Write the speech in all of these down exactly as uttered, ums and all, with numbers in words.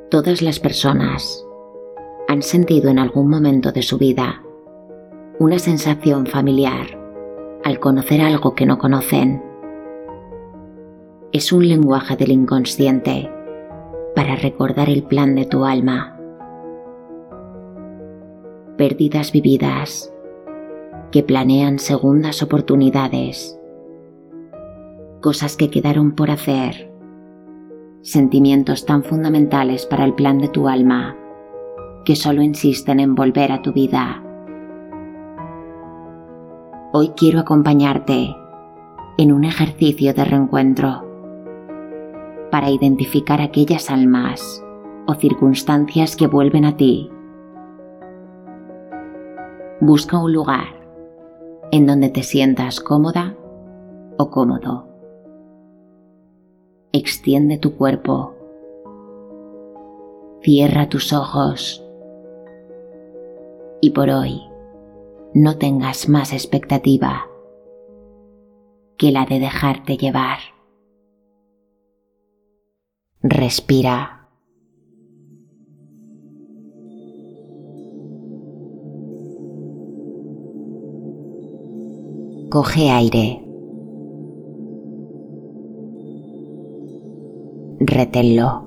Todas las personas han sentido en algún momento de su vida una sensación familiar al conocer algo que no conocen. Es un lenguaje del inconsciente para recordar el plan de tu alma. Pérdidas vividas que planean segundas oportunidades. Cosas que quedaron por hacer. Sentimientos tan fundamentales para el plan de tu alma que solo insisten en volver a tu vida. Hoy quiero acompañarte en un ejercicio de reencuentro para identificar aquellas almas o circunstancias que vuelven a ti. Busca un lugar en donde te sientas cómoda o cómodo. Extiende tu cuerpo. Cierra tus ojos. Y por hoy, no tengas más expectativa que la de dejarte llevar. Respira. Coge aire. Reténlo.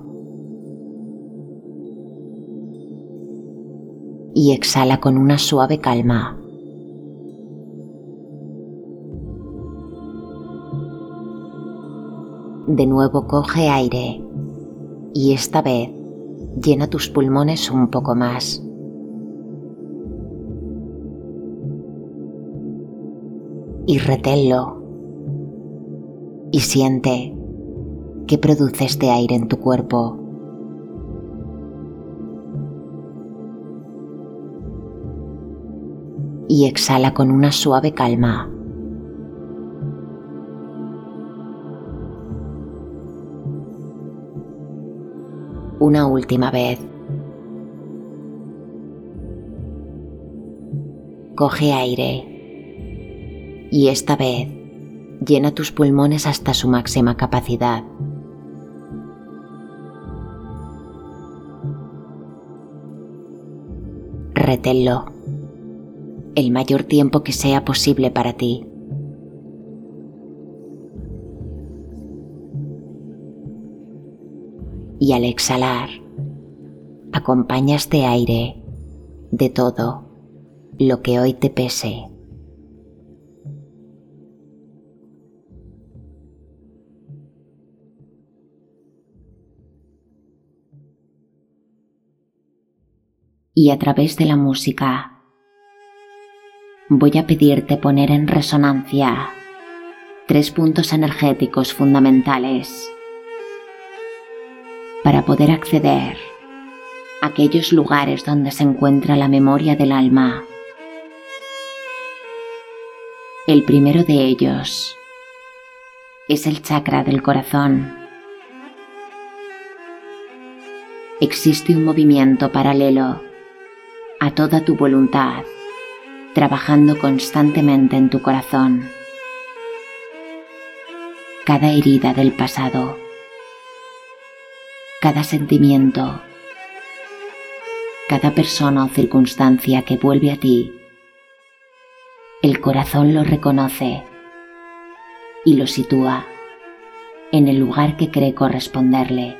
Y exhala con una suave calma. De nuevo coge aire y esta vez llena tus pulmones un poco más. Y reténlo. Y siente qué produce este aire en tu cuerpo. Y exhala con una suave calma. Una última vez. Coge aire. Y esta vez llena tus pulmones hasta su máxima capacidad. Reténlo el mayor tiempo que sea posible para ti. Y al exhalar, acompaña este aire de todo lo que hoy te pese. Y a través de la música, voy a pedirte poner en resonancia tres puntos energéticos fundamentales para poder acceder a aquellos lugares donde se encuentra la memoria del alma. El primero de ellos es el chakra del corazón. Existe un movimiento paralelo a toda tu voluntad, trabajando constantemente en tu corazón. Cada herida del pasado, cada sentimiento, cada persona o circunstancia que vuelve a ti, el corazón lo reconoce y lo sitúa en el lugar que cree corresponderle.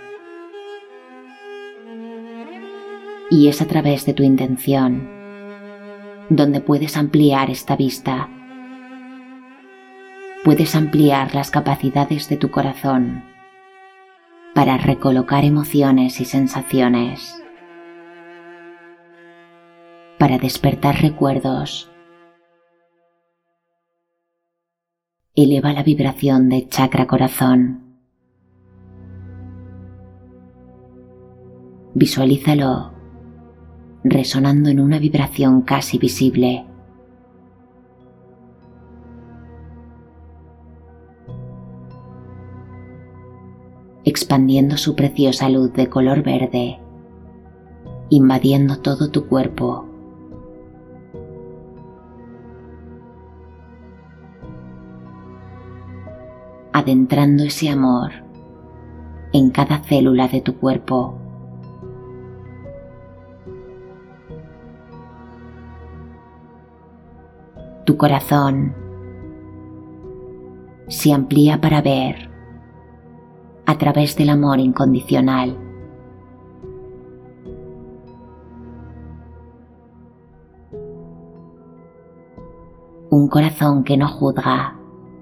Y es a través de tu intención donde puedes ampliar esta vista. Puedes ampliar las capacidades de tu corazón para recolocar emociones y sensaciones, para despertar recuerdos. Eleva la vibración del chakra corazón. Visualízalo resonando en una vibración casi visible. Expandiendo su preciosa luz de color verde, invadiendo todo tu cuerpo. Adentrando ese amor en cada célula de tu cuerpo, Tu corazón se amplía para ver a través del amor incondicional. Un corazón que no juzga.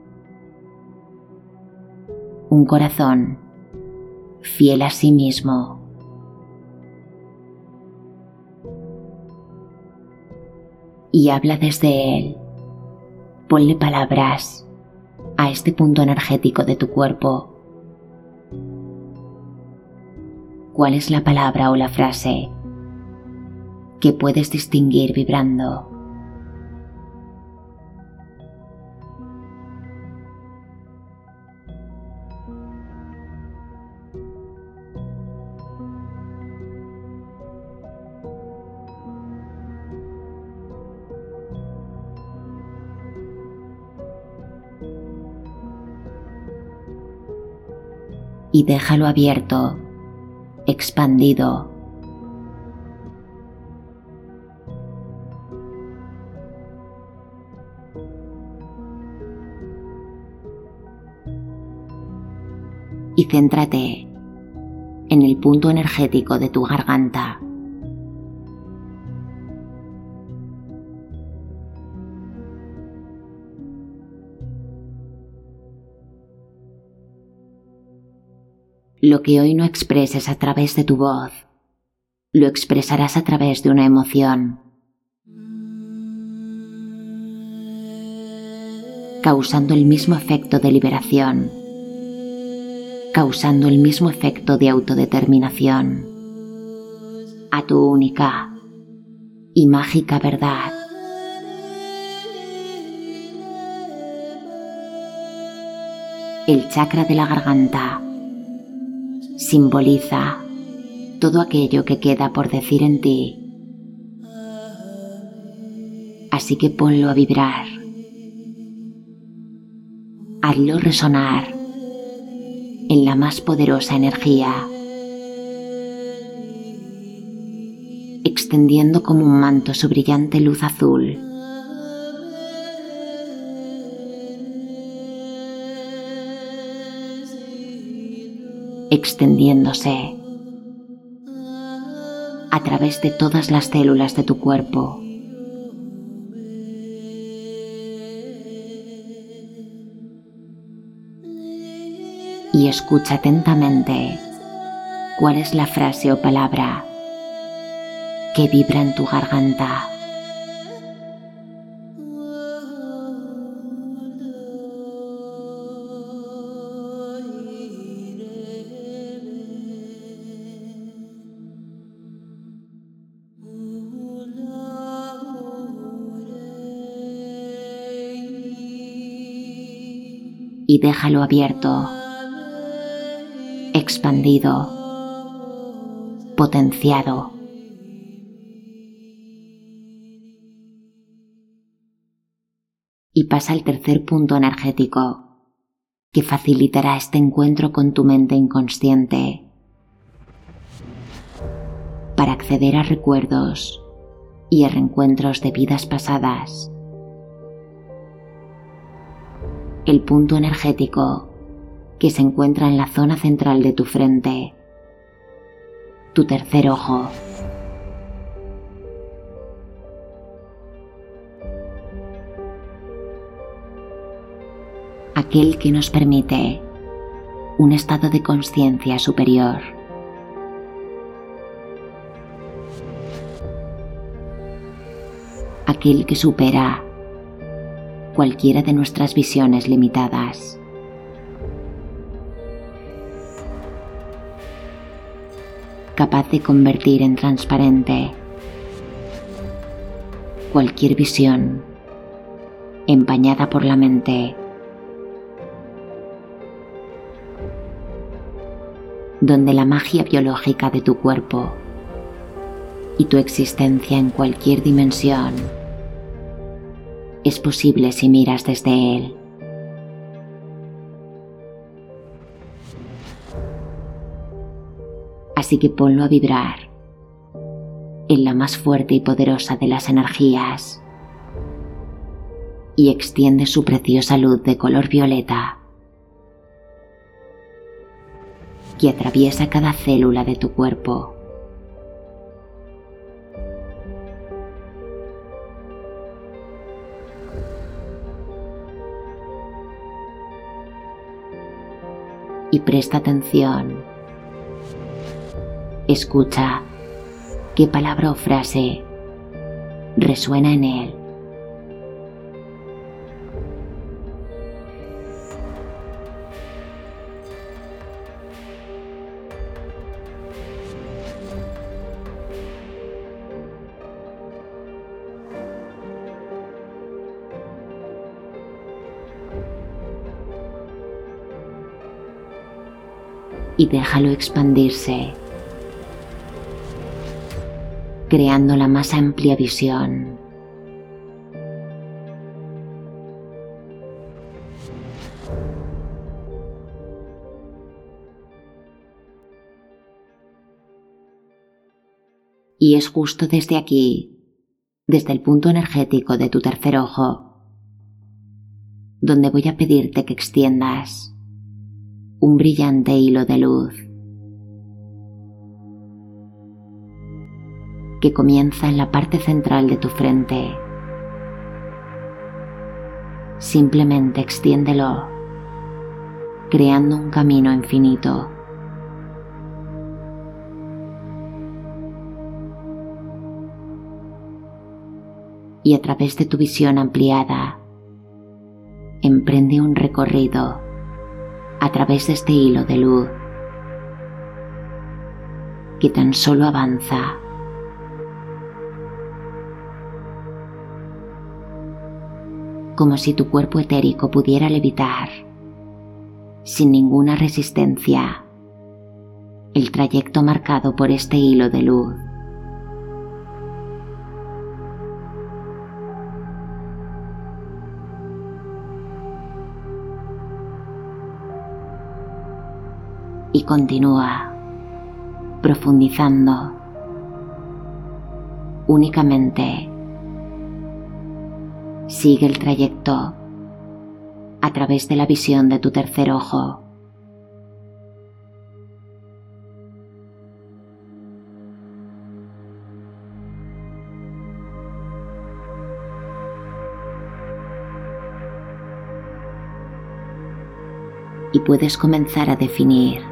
Un corazón fiel a sí mismo. Y habla desde él. Ponle palabras a este punto energético de tu cuerpo. ¿Cuál es la palabra o la frase que puedes distinguir vibrando? Y déjalo abierto, expandido. Y céntrate en el punto energético de tu garganta. Lo que hoy no expreses a través de tu voz, lo expresarás a través de una emoción, causando el mismo efecto de liberación, causando el mismo efecto de autodeterminación, a tu única y mágica verdad. El chakra de la garganta simboliza todo aquello que queda por decir en ti. Así que ponlo a vibrar. Hazlo resonar en la más poderosa energía, extendiendo como un manto su brillante luz azul. Extendiéndose a través de todas las células de tu cuerpo. Y escucha atentamente cuál es la frase o palabra que vibra en tu garganta. Y déjalo abierto, expandido, potenciado. Y pasa al tercer punto energético, que facilitará este encuentro con tu mente inconsciente, para acceder a recuerdos y a reencuentros de vidas pasadas. El punto energético que se encuentra en la zona central de tu frente, tu tercer ojo. Aquel que nos permite un estado de conciencia superior. Aquel que supera cualquiera de nuestras visiones limitadas. Capaz de convertir en transparente cualquier visión empañada por la mente, donde la magia biológica de tu cuerpo y tu existencia en cualquier dimensión es posible si miras desde él. Así que ponlo a vibrar en la más fuerte y poderosa de las energías, y extiende su preciosa luz de color violeta que atraviesa cada célula de tu cuerpo. Y presta atención. Escucha qué palabra o frase resuena en él. Y déjalo expandirse, creando la más amplia visión. Y es justo desde aquí, desde el punto energético de tu tercer ojo, donde voy a pedirte que extiendas un brillante hilo de luz que comienza en la parte central de tu frente. Simplemente extiéndelo, creando un camino infinito. Y a través de tu visión ampliada, emprende un recorrido a través de este hilo de luz que tan solo avanza. Como si tu cuerpo etérico pudiera levitar, sin ninguna resistencia, el trayecto marcado por este hilo de luz. Y continúa profundizando. Únicamente sigue el trayecto a través de la visión de tu tercer ojo. Y puedes comenzar a definir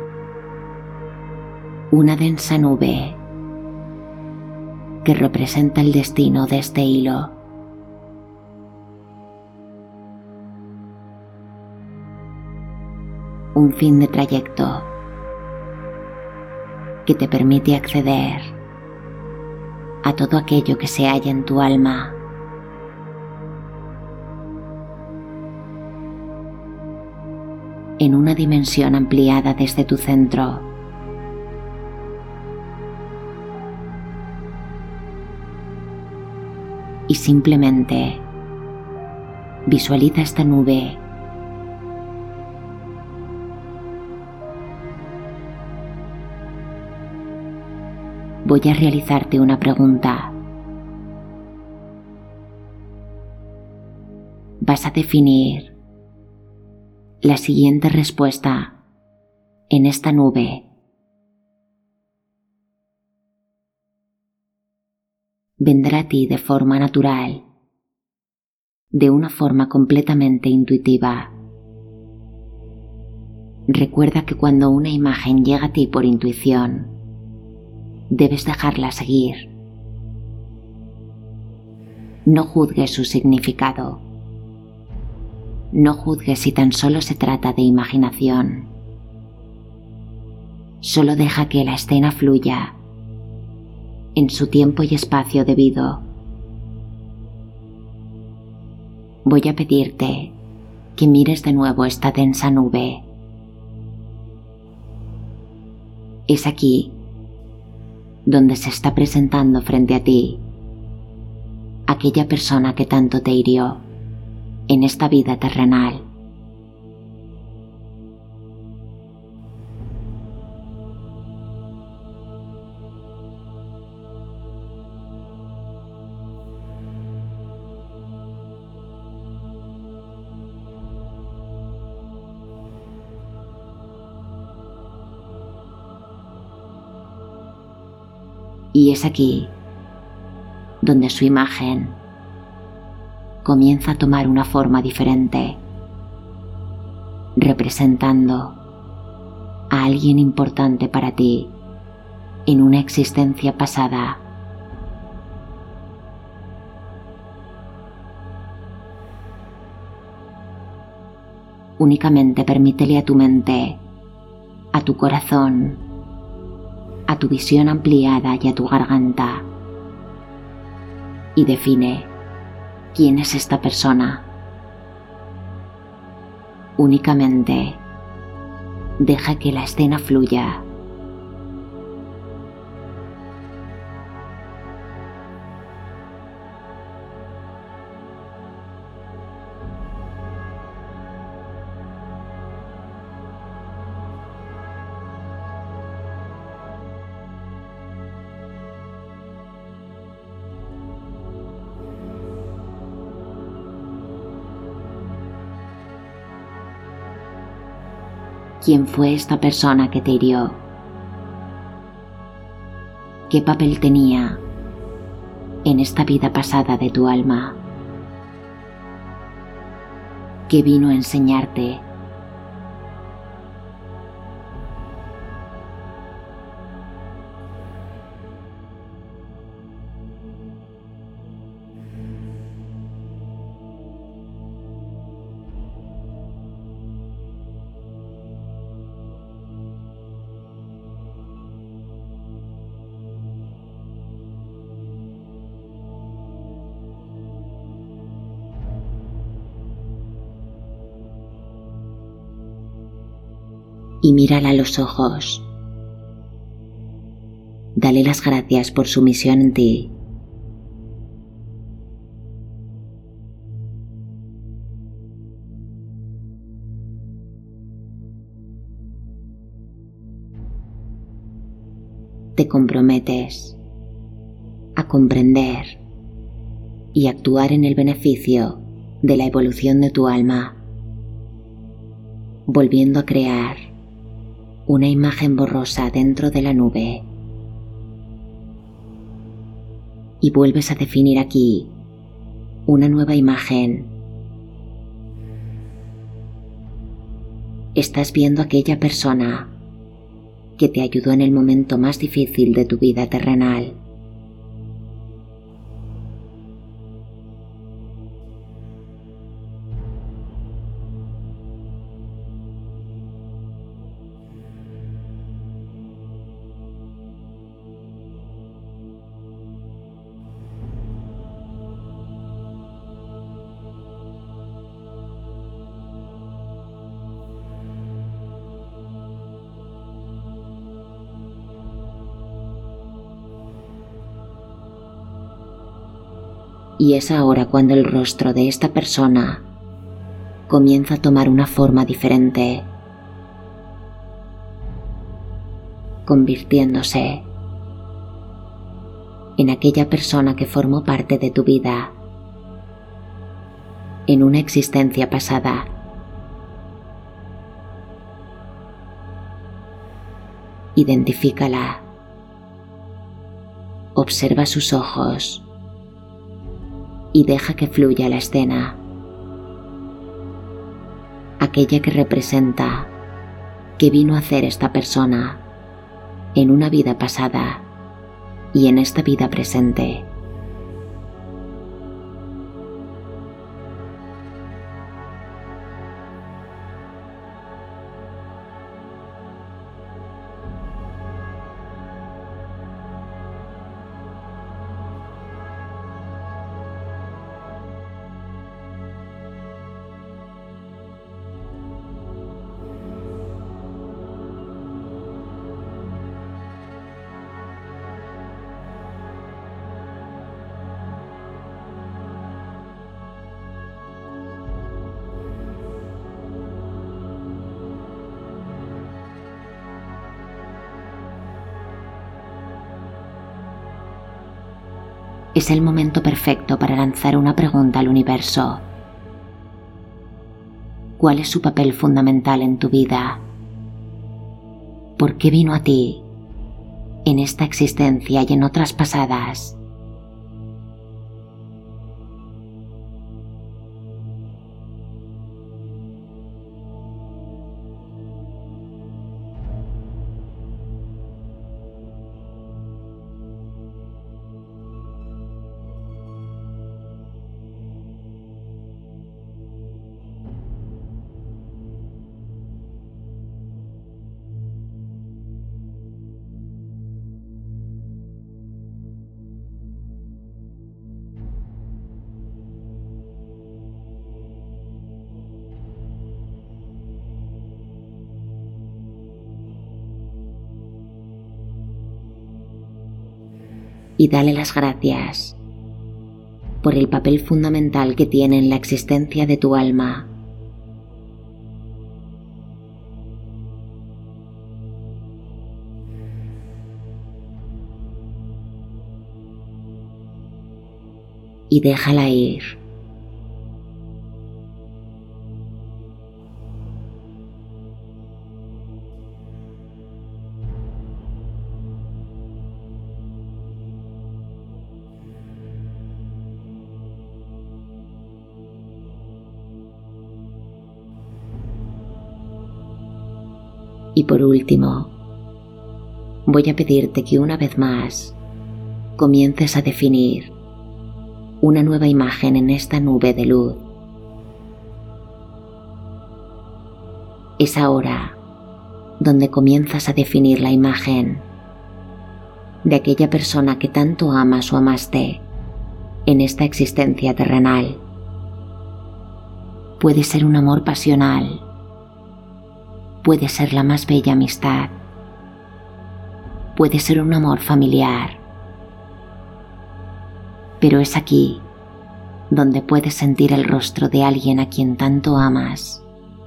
una densa nube que representa el destino de este hilo. Un fin de trayecto que te permite acceder a todo aquello que se halla en tu alma. En una dimensión ampliada desde tu centro. Y simplemente visualiza esta nube voy a realizarte una pregunta. Vas a definir la siguiente respuesta en esta nube. Vendrá a ti de forma natural, de una forma completamente intuitiva. Recuerda que cuando una imagen llega a ti por intuición, debes dejarla seguir. No juzgues su significado. No juzgues si tan solo se trata de imaginación. Solo deja que la escena fluya en su tiempo y espacio debido. Voy a pedirte que mires de nuevo esta densa nube. Es aquí donde se está presentando frente a ti aquella persona que tanto te hirió en esta vida terrenal. Y es aquí donde su imagen comienza a tomar una forma diferente, representando a alguien importante para ti en una existencia pasada. Únicamente permítele a tu mente, a tu corazón, a tu visión ampliada y a tu garganta, y define quién es esta persona. Únicamente deja que la escena fluya. ¿Quién fue esta persona que te hirió? ¿Qué papel tenía en esta vida pasada de tu alma? ¿Qué vino a enseñarte? Y mírala a los ojos. Dale las gracias por su misión en ti. Te comprometes a comprender y actuar en el beneficio de la evolución de tu alma, volviendo a crear una imagen borrosa dentro de la nube. Y vuelves a definir aquí una nueva imagen. Estás viendo a aquella persona que te ayudó en el momento más difícil de tu vida terrenal. Y es ahora cuando el rostro de esta persona comienza a tomar una forma diferente, convirtiéndose en aquella persona que formó parte de tu vida en una existencia pasada. Identifícala. Observa sus ojos y deja que fluya la escena, aquella que representa qué vino a hacer esta persona en una vida pasada y en esta vida presente. Es el momento perfecto para lanzar una pregunta al universo. ¿Cuál es su papel fundamental en tu vida? ¿Por qué vino a ti en esta existencia y en otras pasadas. Y dale las gracias por el papel fundamental que tiene en la existencia de tu alma. Y déjala ir. Y por último, voy a pedirte que una vez más comiences a definir una nueva imagen en esta nube de luz. Es ahora donde comienzas a definir la imagen de aquella persona que tanto amas o amaste en esta existencia terrenal. Puede ser un amor pasional, puede ser la más bella amistad, puede ser un amor familiar, pero es aquí donde puedes sentir el rostro de alguien a quien tanto amas.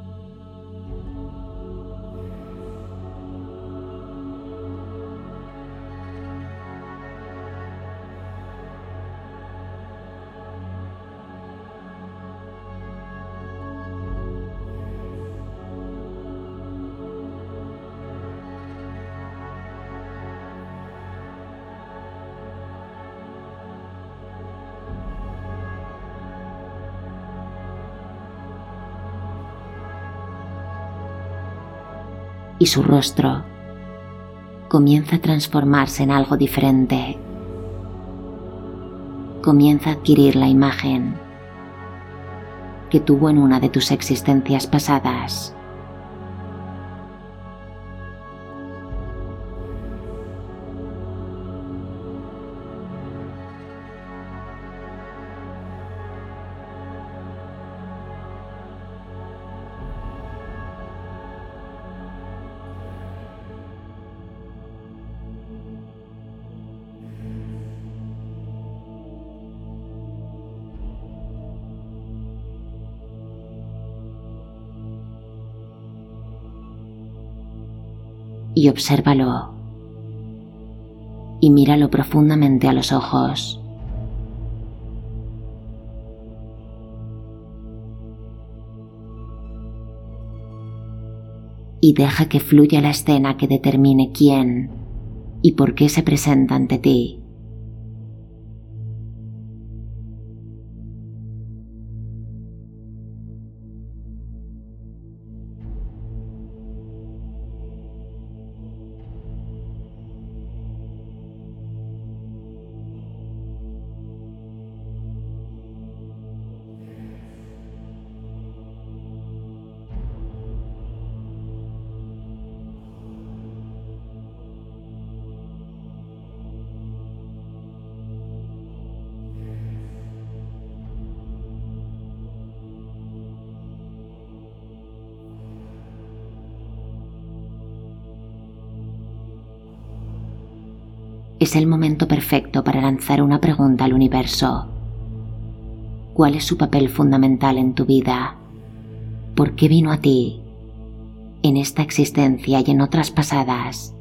Y su rostro comienza a transformarse en algo diferente. Comienza a adquirir la imagen que tuvo en una de tus existencias pasadas. Y obsérvalo y míralo profundamente a los ojos. Y deja que fluya la escena que determine quién y por qué se presenta ante ti. Es el momento perfecto para lanzar una pregunta al universo. ¿Cuál es su papel fundamental en tu vida? ¿Por qué vino a ti? En esta existencia y en otras pasadas.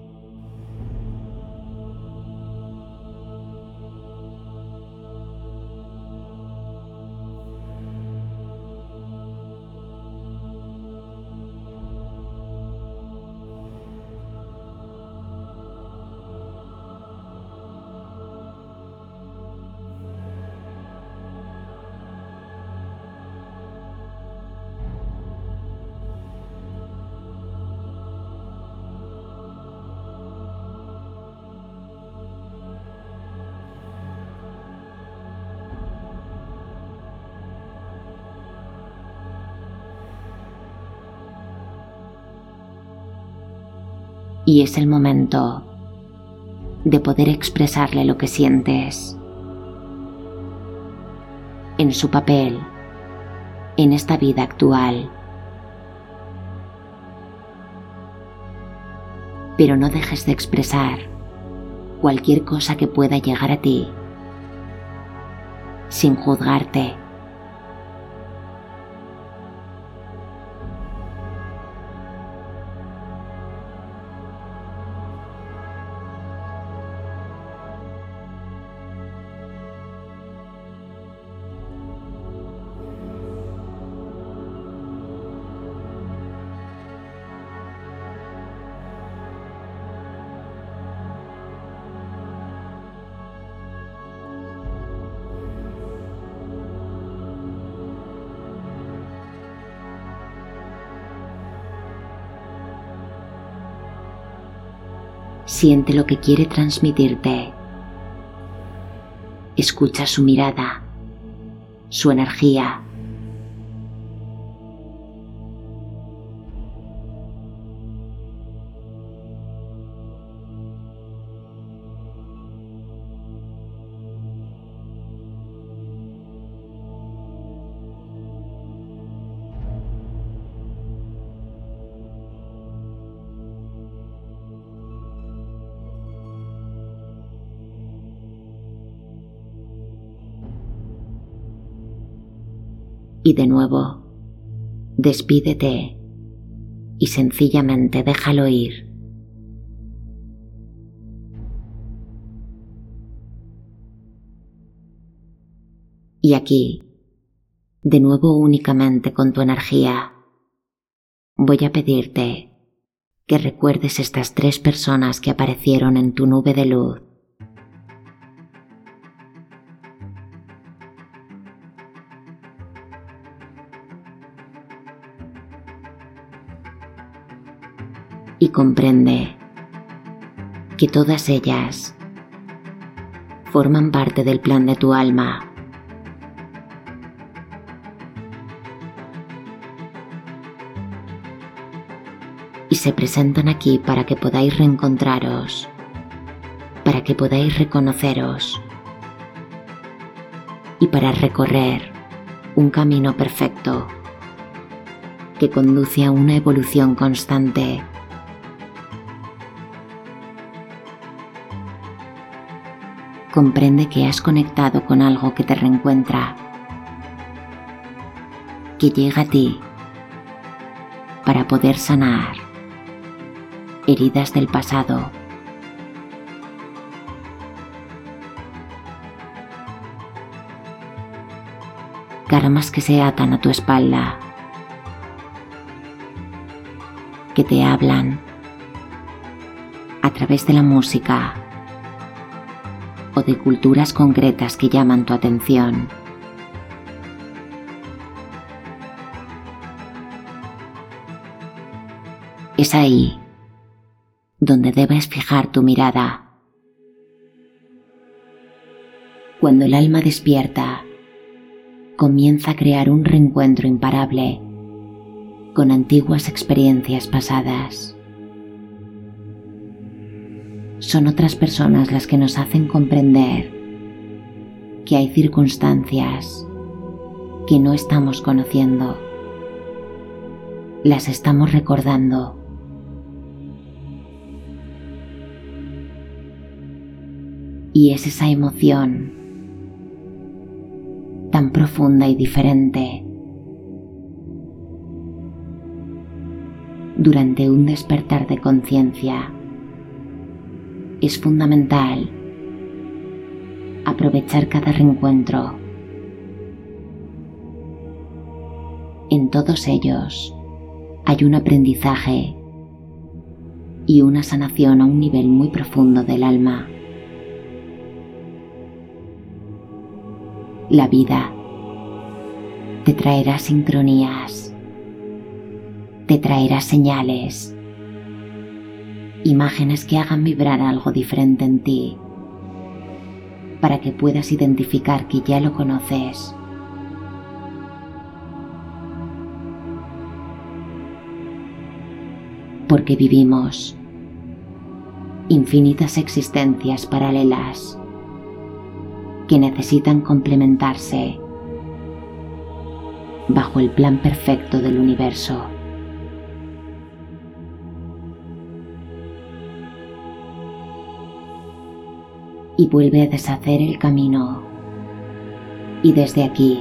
Y es el momento de poder expresarle lo que sientes en su papel, en esta vida actual. Pero no dejes de expresar cualquier cosa que pueda llegar a ti, sin juzgarte. Siente lo que quiere transmitirte. Escucha su mirada, su energía. Y de nuevo, despídete y sencillamente déjalo ir. Y aquí, de nuevo únicamente con tu energía, voy a pedirte que recuerdes estas tres personas que aparecieron en tu nube de luz. Y comprende que todas ellas forman parte del plan de tu alma. Y se presentan aquí para que podáis reencontraros, para que podáis reconoceros y para recorrer un camino perfecto que conduce a una evolución constante. Comprende que has conectado con algo que te reencuentra, que llega a ti para poder sanar heridas del pasado. Karmas que se atan a tu espalda, que te hablan a través de la música o de culturas concretas que llaman tu atención. Es ahí donde debes fijar tu mirada. Cuando el alma despierta, comienza a crear un reencuentro imparable con antiguas experiencias pasadas. Son otras personas las que nos hacen comprender que hay circunstancias que no estamos conociendo. Las estamos recordando. Y es esa emoción tan profunda y diferente durante un despertar de conciencia. Es fundamental aprovechar cada reencuentro. En todos ellos hay un aprendizaje y una sanación a un nivel muy profundo del alma. La vida te traerá sincronías, te traerá señales, imágenes que hagan vibrar algo diferente en ti, para que puedas identificar que ya lo conoces. Porque vivimos infinitas existencias paralelas que necesitan complementarse bajo el plan perfecto del universo. Y vuelve a deshacer el camino, y desde aquí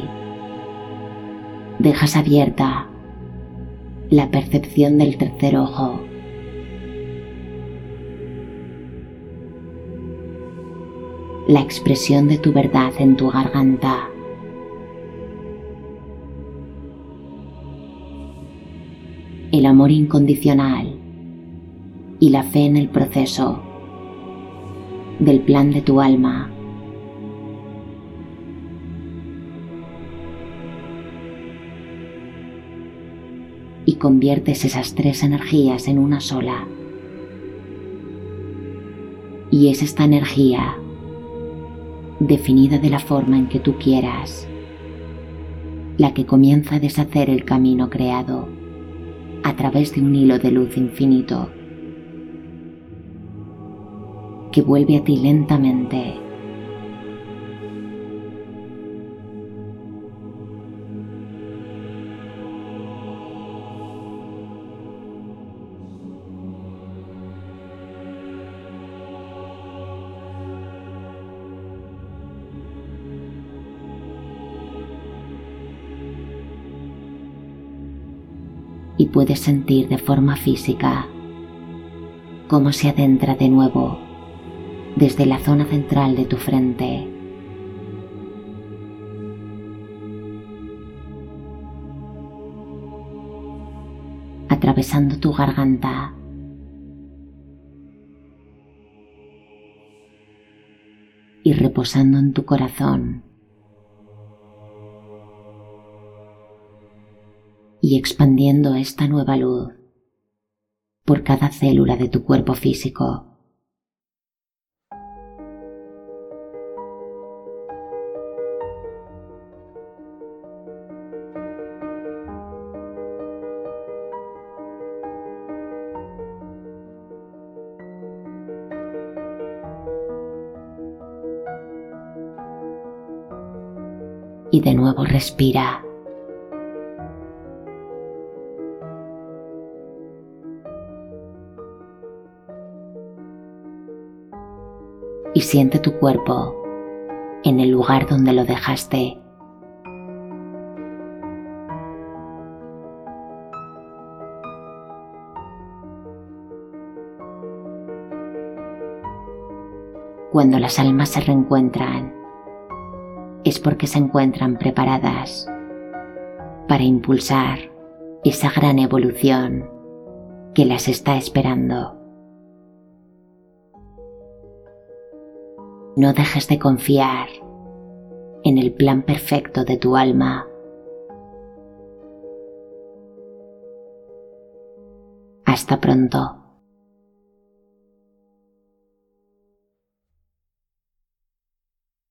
dejas abierta la percepción del tercer ojo, la expresión de tu verdad en tu garganta, el amor incondicional y la fe en el proceso del plan de tu alma. Y conviertes esas tres energías en una sola. Y es esta energía, definida de la forma en que tú quieras, la que comienza a deshacer el camino creado a través de un hilo de luz infinito que vuelve a ti lentamente. Y puedes sentir de forma física cómo se adentra de nuevo desde la zona central de tu frente, atravesando tu garganta y reposando en tu corazón, y expandiendo esta nueva luz por cada célula de tu cuerpo físico. Y de nuevo respira. Y siente tu cuerpo en el lugar donde lo dejaste. Cuando las almas se reencuentran, es porque se encuentran preparadas para impulsar esa gran evolución que las está esperando. No dejes de confiar en el plan perfecto de tu alma. Hasta pronto.